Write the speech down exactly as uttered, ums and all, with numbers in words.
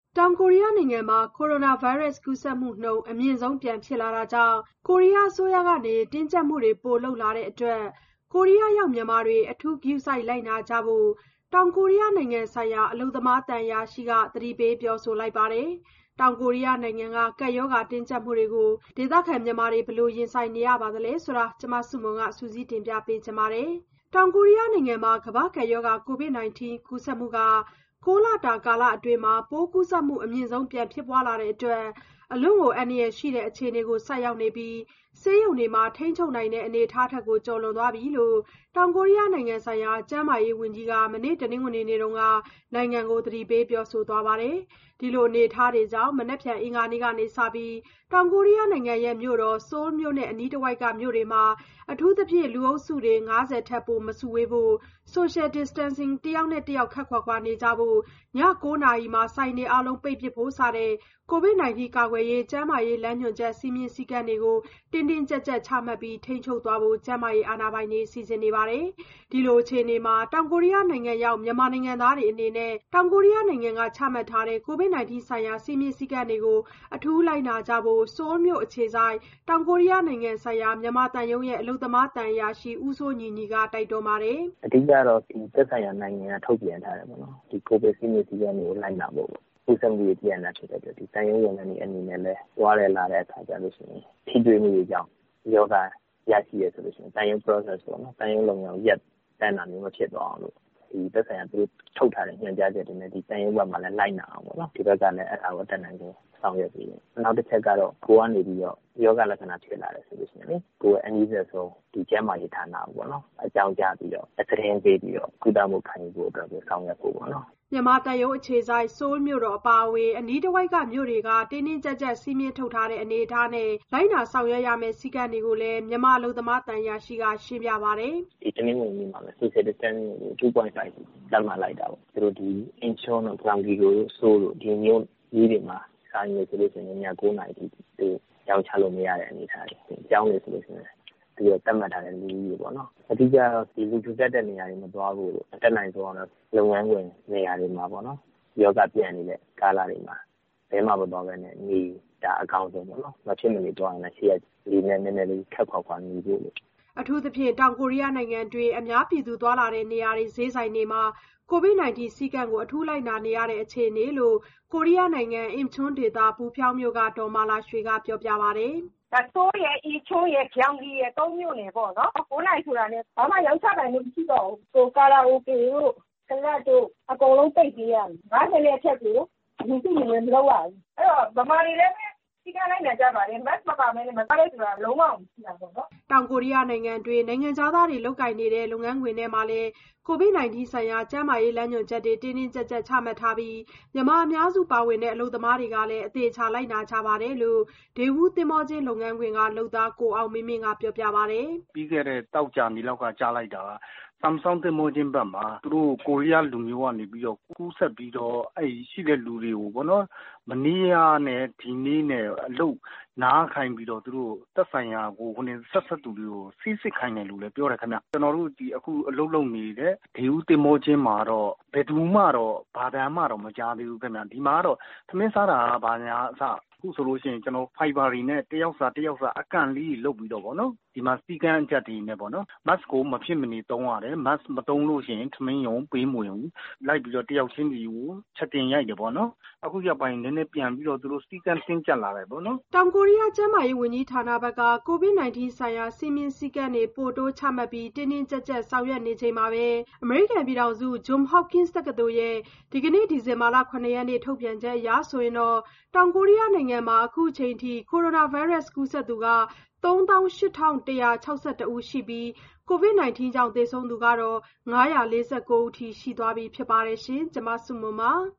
တောင်ကိုရီးယားနိုင်ငံမှာ ကိုရိုနာဗိုင်းရပ်စ်ကူးစက်မှုနှုန်းအမြင့်ဆုံးပြန်ဖြစ်လာတာကြောင့်ကိုရီးယားအစိုးရကနေတင်းကျပ်မှုတွေပိုလုပ်လာတဲ့အတွက်ကိုရီးယားရောက်မြန်မာတွေအထူးဂရုစိုက်လိုက်နာကြဖို့တောင်ကိုရီးယားနိုင်ငံဆိုင်ရာအလုပ်သမားသံအရာရှိကသတိပေးပြောဆိုလိုက်ပါတယ်။တောင်ကိုရီးယားနိုင်ငံကကပ်ရောဂါတင်းကျပ်မှုတွေကိုဒေသခံမြန်မာတွေဘယ်လိုရင်ဆိုင်နေရပါသလဲဆိုတာမဆုမွန်ကစုစည်းတင်ပြပေးထားပါတယ်။တောင်ကိုရီးယားနိုင်ငံမှာကမ္ဘာ့ကပ်ရောဂါ ကိုဗစ် ၁၉ ကူးစက်မှုကကိုးလတာကာလအတွင်းပိုးကူးစက်မှုအမြင့်ဆုံးပြန်ဖြစ်ပွားလာတဲ့အတွက်အလွန်ကိုအန္တရာယ်ရှိတဲ့အခြေအနေကိုဆိုက်ရောက်နေပြီးဆေးရုံတွေမှာထိန်းချုပ်နိုင်တဲ့အနေအထားထက်ကိုကျော်လွန်သွားပြီလို့တောင်ကိုရီးယားနိုင်ငံဆိုင်ရာကျန်းမာရေးဝန်ကြီးကမနေ့တနင်္ဂနွေနေ့ကနိုင်ငံကိုသတိပေးပြောဆိုသွားပါတယ်။ဒီလိုအနေအထားတွေကြောင့်မနက်ဖြန်အင်္ဂါနေ့ကစပြီးတောင်ကိုရီးယားနိုင်ငံရဲ့မြို့တော်ဆိုးလ်မြို့နဲ့အနီးတစ်ဝိုက်ကမြို့တွေမှာအထူးသဖြင့်လူအုပ်စုတွေငါးဆယ်ထက်ပိုမစုဝေးဖို့ social distancing တစ်ယောက်နဲ့တစ်ယောက်ခပ်ခွာခွာနေကြဖို့ညကိုးနာရီမှာဆိုင်တွေအားလုံးပိတ်ပစ်ဖို့စတဲ့ကိုဗစ် ၁၉ ကာကွယ်ရေးကျန်းမာရေးလမ်းညွှန်ချက်စည်းမျဉ်းစည်းကမ်းတွေကိုတင်းတင်းကြပ်ကြပ်ချမှတ်ပြီးထိန်းချုပ်သွားဖို့ကျန်းမာရေးအာဏာပိုင်တွေစီစဉ်နေပါတယ်။ဒီလိုအခြေအနေမှာတောင်ကိုရီးယားနိုင်ငံရောက်မြန်မာနိုင်ငံသားတွေအနေနဲ့တောင်ကိုရီးယားနိုင်ငံကချမှတ်ထားတဲ့ကိုဗစ် ၁၉ ဆိုင်ရာစည်းမျဉ်းစည်းကမ်းတွေကိုအထူးလိုက်နာကြဖို့ဆိုးလ်မြို့အခြေစိုက်တောင်ကိုရီးယားနိုင်ငံဆိုင်ရာမြန်မာသံရုံးရဲ့အလုပ်သမားသံအရာရှိဦးစိုးညီညီကတိုက်တွန်းပါတယ်။အဓိကတော့ဒီသက်ဆိုင်ရာနိုင်ငံကထုတ်ပြန်ထားတယ်ပေါ့နော်။ဒီကိုဗစ်စည်းမျဉ်းစည်းကမ်းတွေကိုလိုက်နာဖို့ကူးစက်မှုတွေပြန်လာဖြစ်တဲ့အတွက်ဒီတန်ရုံးဝန်ထမ်းတွေအနေနဲ့လည်းသွားရလာတဲ့အခါကျလို့ရှိရင်ထိတွေ့မှုတွေကြောင့်ယောဂရရှိရဆိုလို့ရှိရင်တန်ရုံး process ပေါ့နော်တန်ရုံးလုံအောင်ရက်တန်းတာမျိုးမဖြစ်သွားအောင်လို့ဒီသက်ဆိုင်ရာသူတို့ထုတ်ထားတဲ့ညွှန်ကြားချက်တွေနဲ့ဒီတန်ရုံးဘက်မှာလည်းလိုက်နာအောင်ပေါ့နော်ဒီဘက်ကလည်းအဲ့ဒါကိုတက်နိုင်တယ်ဆောင်ရွက်ပြီးနောက်တစ်ချက်ကတော့ကိုကနေပြီးတော့ယောဂလက္ခဏာဖြစ်လာတယ်ဆိုလို့ရှိရင်လေကိုယ်အနည်းဆုံးဒီကျန်းမာရေးဌာနပေါ့နော်အကြောင်းကြားပြီးတော့အသတင်းပေးပြီးတော့ကုသမှုခံယူဖို့အတွက်ကိုဆောင်ရွက်ဖို့ပေါ့နော်မြန်မာတန်ရုံးအခြေစိုက်ဆိုးလ်မြို့တော်အပါအဝင်အနီးတစ်ဝိုက်ကမြို့တွေကတင်းတင်းကြပ်ကြပ်စည်းမျဉ်းထုတ်ထားတဲ့အနေအထားနဲ့လိုက်နာဆောင်ရွက်ရမယ့်စည်းကမ်းတွေကိုလည်းမြန်မာအလုပ်သမားတန်ရာရှိကရှင်းပြပါတယ်။ဒီတနင်္ဂနွေနေ့မှာလည်း social distancing ကို two point five သတ်မှတ်လိုက်တာပေါ့။သူတို့ဒီ Incheon တို့ Gyeonggi တို့ဆိုတို့ဒီမြို့ကြီးတွေမှာစာရင်းဆိုလို့ရှိရင်ညကိုးနာရီထိသူရောင်းချလို့မရတဲ့အနေအထားတွေ။ကျောင်းတွေဆိုလို့ရှိရင်ဒီတော့တတ်မှတ်ထားတဲ့လူကြီးတွေပေါ့နော်အဓိကတော့ဒီလူကျတက်တဲ့နေရာတွေမသွားဘူးလို့အတက်နိုင်ဆုံးတော့လုပ်ငန်းဝင်နေရာတွေမှာပေါ့နော်ယောဂပြန်နေတဲ့ကာလတွေမှာဘယ်မှမသွားဘဲနဲ့နေတာအကောင်းဆုံးပေါ့နော်မဖြစ်မနေသွားရင်လည်းရှေ့ကဒီနဲ့နည်းနည်းလေးခက်ခွာခွာနေဖို့လို့အထူးသဖြင့်တောင်ကိုရီးယားနိုင်ငံတွင်အများပြည်သူသွားလာတဲ့နေရာတွေဈေးဆိုင်တွေမှာကိုဗစ် ၁၉ စည်းကမ်းကိုအထူးလိုက်နာနေရတဲ့အခြေအနေလို့ကိုရီးယားနိုင်ငံအင်ချွန်းဒေသပူဖြောင်းမြို့ကဒေါ်မာလာရွှေကပြောပြပါတယ်။ဒါဆိုးရဲ့အီချိုးရဲ့ကြောင်ကြီးရဲ့သုံးမြို့နယ်ပေါ့နော်။ကိုးနိုင်ဆိုတာနဲ့ဘာမှရောင်းချနိုင်မှုမရှိတော့ဘူး။ကိုကာလာအိုကေတို့ကလတ်တို့အကုန်လုံးပိတ်ပေးရတယ်။ငါးဆယ်နဲ့အထက်ကိုလူစုလူဝေးမလုပ်ရဘူး။အဲ့တော့ဗမာတွေလည်းဒီကလိုက်နေကြပါတယ်မတ်မပါမဲနဲ့မပါလဲဆိုတာလုံးဝမရှိတာပေါ့နော်တောင်ကိုရီးယားနိုင်ငံတွင်နိုင်ငံသားတွေလုပ်ကိုင်နေတဲ့လုပ်ငန်းခွင်ထဲမှာလည်းကိုဗစ် ၁၉ ဆိုင်ရာကျန်းမာရေးလမ်းညွှန်ချက်တွေတင်းတင်းကြပ်ကြပ်ချမှတ်ထားပြီးမြန်မာအများစုပါဝင်တဲ့အလုပ်သမားတွေကလည်းအသေးချာလိုက်နာကြပါတယ်လို့ဒေဝူးသင်္ဘောချင်းလုပ်ငန်းခွင်ကလုပ်သားကိုအောင်မင်းမင်းကပြောပြပါတယ်ပြီးခဲ့တဲ့တောက်ကြနေလောက်ကကြားလိုက်တာကSamsung သင်္ဘောချင်းဘက်မှာသူတို့ကိုရီးယားလူမျိုးကနေပြီးတော့ကူးဆက်ပြီးတော့အဲ့ရှိတဲ့လူတွေကိုပေါ့နော်မနေ့ကနဲ့ဒီနေ့နဲ့အလုပ်နားခိုင်းပြီးတော့သူတို့သက်ဆိုင်ရာကိုခုနေဆက်ဆက်သူတွေကိုစီးစစ်ခိုင်းတယ်လို့လည်းပြောတယ်ခင်ဗျကျွန်တော်တို့ဒီအခုအလုပ်လုပ်နေတဲ့ဒေဦးသင်္ဘောချင်းမှာတော့ဘယ်သူမှတော့ဘာတမ်းမှတော့မကြားသေးဘူးခင်ဗျဒီမှာတော့သမင်းစားတာကဘာညာအစအခုဆိုလို့ရှိရင်ကျွန်တော် Fiber တွေနဲ့တယောက်စာတယောက်စာအကန့်လေးလုပ်ပြီးတော့ပေါ့နော်ဒီမှာစီကန်းအချက်တွေနဲ့ပေါ့နော် mask ကိုမဖြစ်မနေသုံးရတယ် mask မသုံးလို့ရှိရင်ထမင်းရုံပေးမဝင်ဘူးလိုက်ပြီးတော့တယောက်ချင်းစီကိုချက်တင်ရိုက်တယ်ပေါ့နော်အခုရပိုင်းနည်းနည်းပြန်ပြီးတော့သူတို့စီကန်းတင်းကျပ်လာတယ်ပေါ့နော်တောင်ကိုရီးယားကျန်းမာရေးဝန်ကြီးဌာနဘက်ကကိုဗစ် ၁၉ ဆိုင်ရာစီမင်းစည်းကမ်းတွေပို့တိုးချမှတ်ပြီးတင်းတင်းကြပ်ကြပ်ဆောင်ရွက်နေချိန်မှာပဲအမေရိကန်ပြည်ထောင်စု Johns Hopkins တက္ကသိုလ်ရဲ့ဒီကနေ့ဒီဇင်ဘာလ ခုနှစ်ရက်နေ့ထုတ်ပြန်ချက်အရဆိုရင်တော့တောင်ကိုရီးယားနိုင်ငံမှာအခုချိန်ထိကိုရိုနာဗိုင်းရပ်စ်ကူးစက်သူကသုံးသောင်းရှစ်ထောင်တစ်ရာခြောက်ဆယ်တစ်ဦးရှိပြီးကိုဗစ် ၁၉ ကြောင့်သေဆုံးသူကတော့ငါးရာလေးဆယ်ကိုဦးထိရှိသွားပြီဖြစ်ပါတယ်ရှင်ကျွန်မဆုမွန်ပါ